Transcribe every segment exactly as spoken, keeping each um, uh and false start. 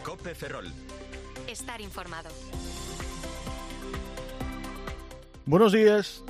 COPE Ferrol. Estar informado. Buenos días.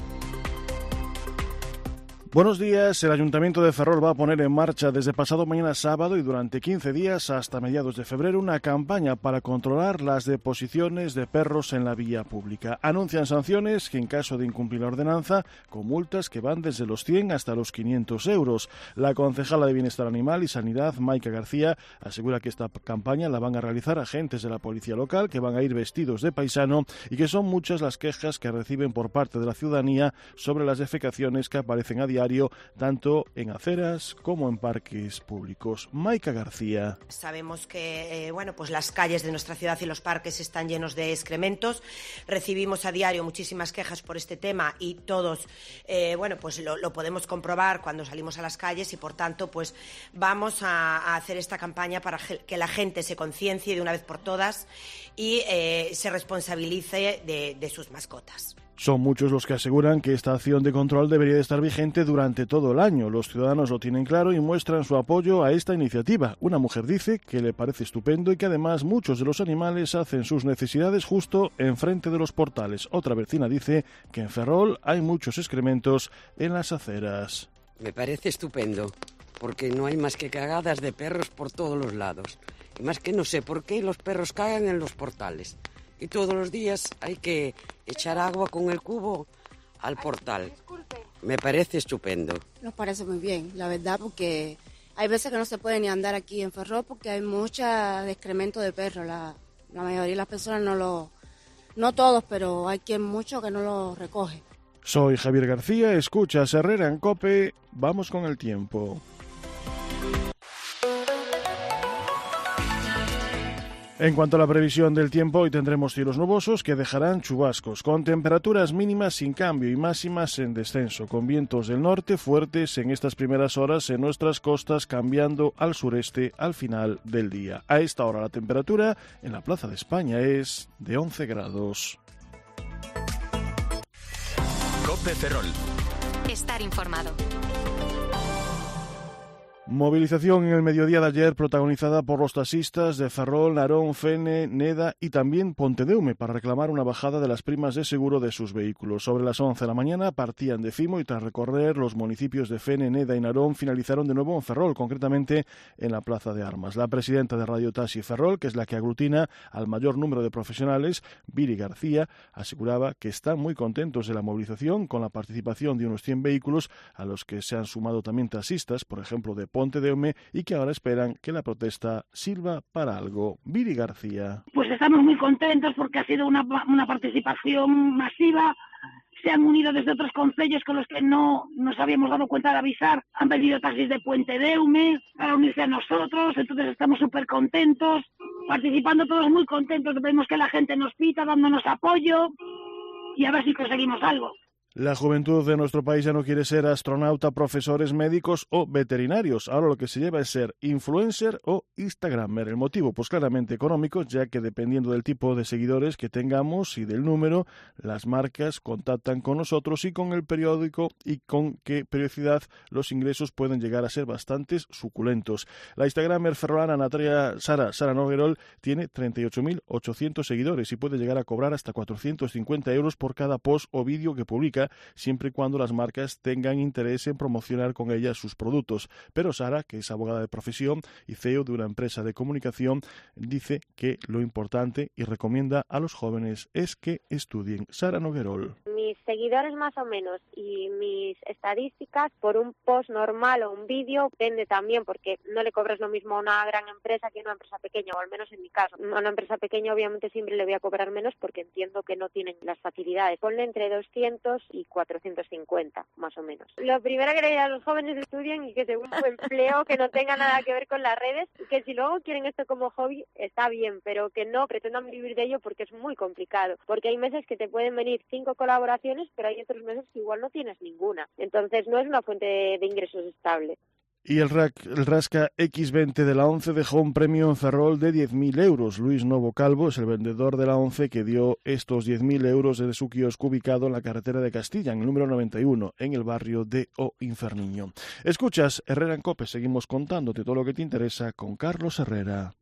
Buenos días. El Ayuntamiento de Ferrol va a poner en marcha desde pasado mañana sábado y durante quince días hasta mediados de febrero una campaña para controlar las deposiciones de perros en la vía pública. Anuncian sanciones que en caso de incumplir la ordenanza, con multas que van desde los cien hasta los quinientos euros. La concejala de Bienestar Animal y Sanidad, Maica García, asegura que esta campaña la van a realizar agentes de la policía local que van a ir vestidos de paisano y que son muchas las quejas que reciben por parte de la ciudadanía sobre las defecaciones que aparecen a diario tanto en aceras como en parques públicos. Maica García. Sabemos que eh, bueno, pues las calles de nuestra ciudad y los parques están llenos de excrementos. Recibimos a diario muchísimas quejas por este tema y todos eh, bueno, pues lo, lo podemos comprobar cuando salimos a las calles y por tanto pues vamos a, a hacer esta campaña para que la gente se conciencie de una vez por todas y eh, se responsabilice de, de sus mascotas. Son muchos los que aseguran que esta acción de control debería de estar vigente durante todo el año. Los ciudadanos lo tienen claro y muestran su apoyo a esta iniciativa. Una mujer dice que le parece estupendo y que además muchos de los animales hacen sus necesidades justo enfrente de los portales. Otra vecina dice que en Ferrol hay muchos excrementos en las aceras. Me parece estupendo, porque no hay más que cagadas de perros por todos los lados. Y más que no sé por qué los perros cagan en los portales. Y todos los días hay que echar agua con el cubo al portal. Me parece estupendo. Nos parece muy bien, la verdad, porque hay veces que no se puede ni andar aquí en Ferrol porque hay mucha excremento de perro. La, la mayoría de las personas no lo, no todos, pero hay quien mucho que no lo recoge. Soy Javier García, escuchas Herrera en COPE, vamos con el tiempo. En cuanto a la previsión del tiempo, hoy tendremos cielos nubosos que dejarán chubascos, con temperaturas mínimas sin cambio y máximas en descenso, con vientos del norte fuertes en estas primeras horas en nuestras costas, cambiando al sureste al final del día. A esta hora la temperatura en la Plaza de España es de once grados. COPE Ferrol. Estar informado. Movilización en el mediodía de ayer protagonizada por los taxistas de Ferrol, Narón, Fene, Neda y también Pontedeume para reclamar una bajada de las primas de seguro de sus vehículos. Sobre las once de la mañana partían de Fimo y tras recorrer los municipios de Fene, Neda y Narón finalizaron de nuevo en Ferrol, concretamente en la Plaza de Armas. La presidenta de Radio Taxi Ferrol, que es la que aglutina al mayor número de profesionales, Viri García, aseguraba que están muy contentos de la movilización con la participación de unos cien vehículos a los que se han sumado también taxistas, por ejemplo de Pontedeume, y que ahora esperan que la protesta sirva para algo. Viri García. Pues estamos muy contentos porque ha sido una, una participación masiva. Se han unido desde otros concellos con los que no nos habíamos dado cuenta de avisar. Han venido taxis de Pontedeume para unirse a nosotros, entonces estamos súper contentos, participando todos muy contentos. Vemos que la gente nos pita, dándonos apoyo y a ver si conseguimos algo. La juventud de nuestro país ya no quiere ser astronauta, profesores, médicos o veterinarios. Ahora lo que se lleva es ser influencer o instagramer. El motivo, pues claramente económico, ya que dependiendo del tipo de seguidores que tengamos y del número, las marcas contactan con nosotros y con el periódico y con qué periodicidad los ingresos pueden llegar a ser bastante suculentos. La instagramer ferrolana Natalia Sara, Sara Noguerol, tiene treinta y ocho mil ochocientos seguidores y puede llegar a cobrar hasta cuatrocientos cincuenta euros por cada post o vídeo que publica, siempre y cuando las marcas tengan interés en promocionar con ella sus productos. Pero Sara, que es abogada de profesión y C E O de una empresa de comunicación, dice que lo importante y recomienda a los jóvenes es que estudien. Sara Noguerol. Mis seguidores más o menos y mis estadísticas por un post normal o un vídeo depende también, porque no le cobras lo mismo a una gran empresa que a una empresa pequeña, o al menos en mi caso. A una empresa pequeña obviamente siempre le voy a cobrar menos porque entiendo que no tienen las facilidades. Ponle entre doscientos y cuatrocientos cincuenta, más o menos. Lo primero que le diría a los jóvenes que estudien y que se busquen un empleo que no tenga nada que ver con las redes, y que si luego quieren esto como hobby, está bien, pero que no pretendan vivir de ello porque es muy complicado. Porque hay meses que te pueden venir cinco colaboraciones, pero hay otros meses que igual no tienes ninguna. Entonces no es una fuente de, de ingresos estable. Y el, rac, el Rasca equis veinte de la ONCE dejó un premio en Ferrol de diez mil euros. Luis Novo Calvo es el vendedor de la ONCE que dio estos diez mil euros de su kiosco ubicado en la carretera de Castilla, en el número noventa y uno, en el barrio de O Inferniño. Escuchas Herrera en COPE, seguimos contándote todo lo que te interesa con Carlos Herrera.